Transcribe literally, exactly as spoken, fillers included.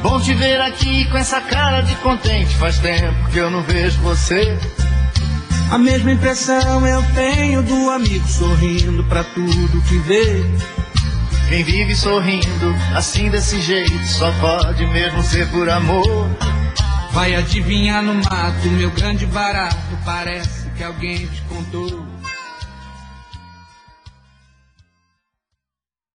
Bom te ver aqui com essa cara de contente. Faz tempo que eu não vejo você. A mesma impressão eu tenho do amigo sorrindo pra tudo que vê. Quem vive sorrindo assim desse jeito só pode mesmo ser por amor. Vai adivinhar no mato, meu grande barato, parece que alguém te contou.